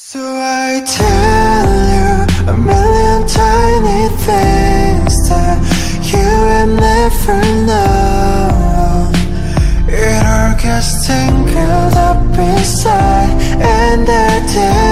So I tell you a million tiny things that you will never know. It all gets tangled up inside, and I did